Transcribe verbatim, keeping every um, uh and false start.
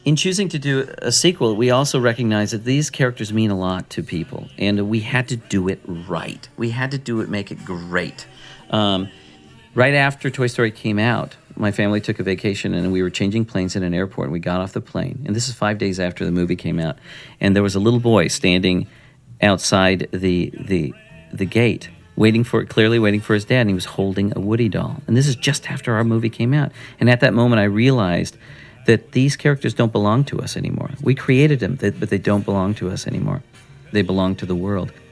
in choosing to do a sequel, we also recognize that these characters mean a lot to people, and we had to do it right. We had to do it, make it great. Um, right after Toy Story came out, my family took a vacation, and we were changing planes in an airport, and we got off the plane. And this is five days after the movie came out. And there was a little boy standing outside the the the gate, waiting for clearly waiting for his dad, and he was holding a Woody doll. And this is just after our movie came out. And at that moment, I realized that these characters don't belong to us anymore. We created them, but they don't belong to us anymore. They belong to the world.